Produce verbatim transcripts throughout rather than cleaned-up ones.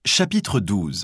Chapitre douze.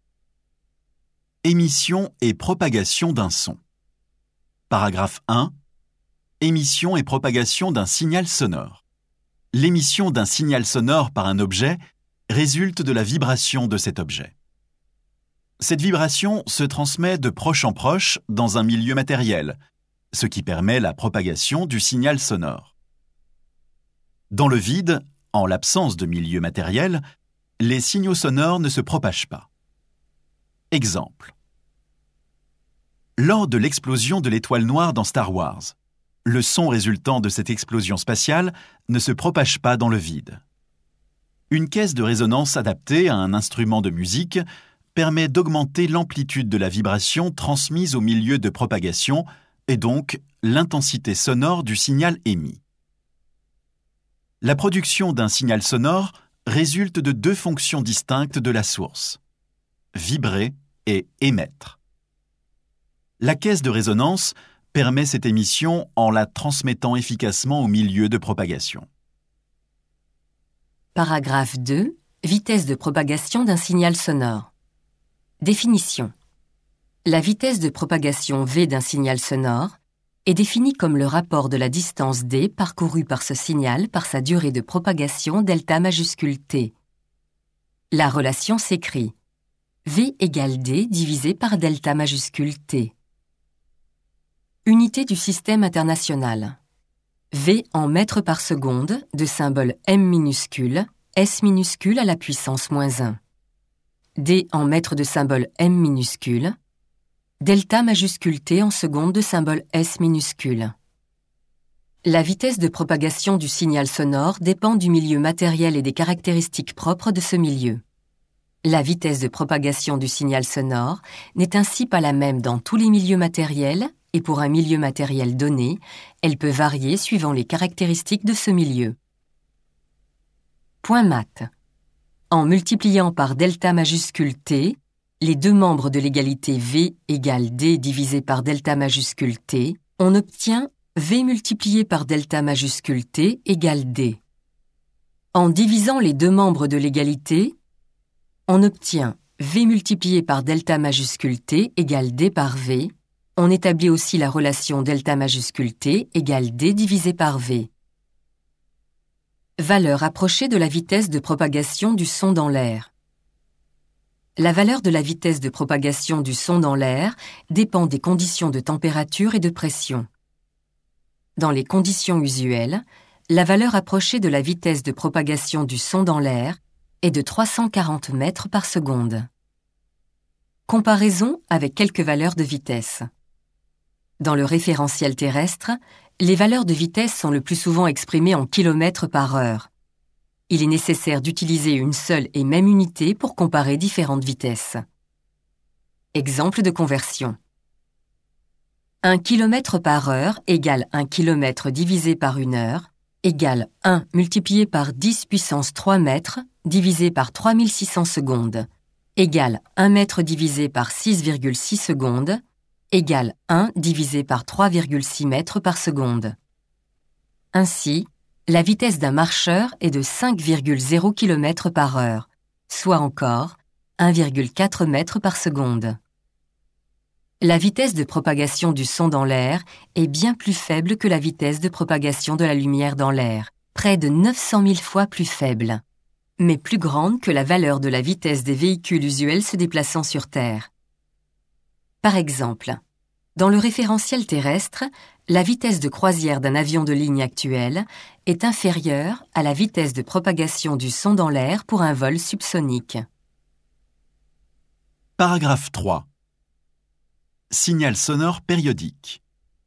Émission et propagation d'un son. Paragraphe un. Émission et propagation d'un signal sonore. L'émission d'un signal sonore par un objet résulte de la vibration de cet objet. Cette vibration se transmet de proche en proche dans un milieu matériel, ce qui permet la propagation du signal sonore. Dans le vide, en l'absence de milieu matériel, les signaux sonores ne se propagent pas. Exemple. Lors de l'explosion de l'étoile noire dans Star Wars, le son résultant de cette explosion spatiale ne se propage pas dans le vide. Une caisse de résonance adaptée à un instrument de musique permet d'augmenter l'amplitude de la vibration transmise au milieu de propagation et donc l'intensité sonore du signal émis. La production d'un signal sonore résulte de deux fonctions distinctes de la source, vibrer et émettre. La caisse de résonance permet cette émission en la transmettant efficacement au milieu de propagation. Paragraphe deux. Vitesse de propagation d'un signal sonore. Définition. La vitesse de propagation v d'un signal sonore est définie comme le rapport de la distance d parcourue par ce signal par sa durée de propagation delta majuscule t. La relation s'écrit v égale d divisé par delta majuscule t. Unité du système international. V en mètres par seconde, de symbole m minuscule, s minuscule à la puissance moins un. D en mètres de symbole m minuscule, delta majuscule t en seconde de symbole s minuscule. La vitesse de propagation du signal sonore dépend du milieu matériel et des caractéristiques propres de ce milieu. La vitesse de propagation du signal sonore n'est ainsi pas la même dans tous les milieux matériels, et pour un milieu matériel donné, elle peut varier suivant les caractéristiques de ce milieu. Point maths. En multipliant par delta majuscule t, les deux membres de l'égalité V égale D divisé par delta majuscule t, on obtient V multiplié par delta majuscule t égale D. En divisant les deux membres de l'égalité, on obtient V multiplié par delta majuscule t égale D par V. On établit aussi la relation delta majuscule t égale d divisé par v. Valeur approchée de la vitesse de propagation du son dans l'air. La valeur de la vitesse de propagation du son dans l'air dépend des conditions de température et de pression. Dans les conditions usuelles, la valeur approchée de la vitesse de propagation du son dans l'air est de trois cent quarante mètres par seconde. Comparaison avec quelques valeurs de vitesse. Dans le référentiel terrestre, les valeurs de vitesse sont le plus souvent exprimées en kilomètres par heure. Il est nécessaire d'utiliser une seule et même unité pour comparer différentes vitesses. Exemple de conversion. un kilomètre par heure égale un kilomètre divisé par une heure égale un multiplié par dix puissance trois mètres divisé par trois mille six cents secondes égale un mètre divisé par six virgule six secondes égale un divisé par trois virgule six mètres par seconde. Ainsi, la vitesse d'un marcheur est de cinq virgule zéro kilomètres par heure, soit encore un virgule quatre mètres par seconde. La vitesse de propagation du son dans l'air est bien plus faible que la vitesse de propagation de la lumière dans l'air, près de neuf cent mille fois plus faible, mais plus grande que la valeur de la vitesse des véhicules usuels se déplaçant sur Terre. Par exemple, dans le référentiel terrestre, la vitesse de croisière d'un avion de ligne actuel est inférieure à la vitesse de propagation du son dans l'air pour un vol subsonique. Paragraphe trois. Signal sonore périodique.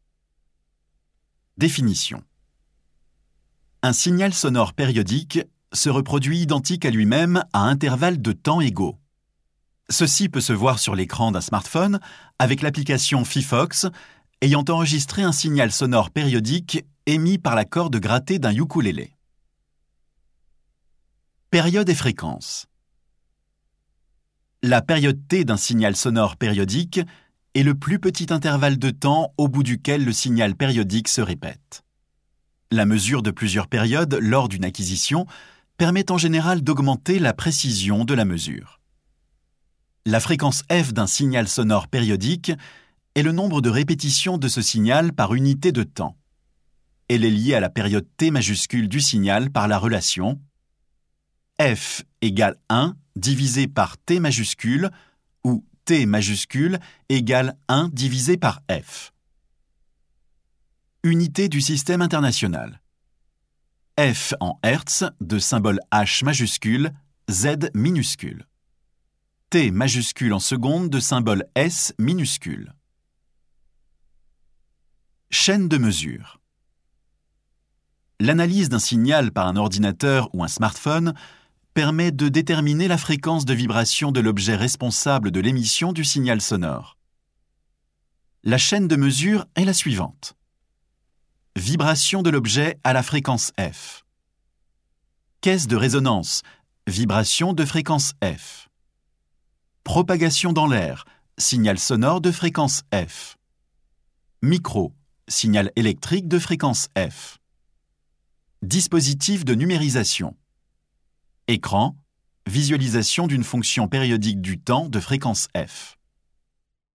Définition. Un signal sonore périodique se reproduit identique à lui-même à intervalles de temps égaux. Ceci peut se voir sur l'écran d'un smartphone avec l'application Fifox ayant enregistré un signal sonore périodique émis par la corde grattée d'un ukulélé. Période et fréquence. La période T d'un signal sonore périodique est le plus petit intervalle de temps au bout duquel le signal périodique se répète. La mesure de plusieurs périodes lors d'une acquisition permet en général d'augmenter la précision de la mesure. La fréquence f d'un signal sonore périodique est le nombre de répétitions de ce signal par unité de temps. Elle est liée à la période t majuscule du signal par la relation f égale un divisé par t majuscule ou t majuscule égale un divisé par f. Unité du système international. F en Hertz de symbole H majuscule, Z minuscule. T majuscule en secondes de symbole S minuscule. Chaîne de mesure. L'analyse d'un signal par un ordinateur ou un smartphone permet de déterminer la fréquence de vibration de l'objet responsable de l'émission du signal sonore. La chaîne de mesure est la suivante. Vibration de l'objet à la fréquence F. Caisse de résonance, vibration de fréquence F. Propagation dans l'air, signal sonore de fréquence F. Micro, signal électrique de fréquence F. Dispositif de numérisation. Écran, visualisation d'une fonction périodique du temps de fréquence F.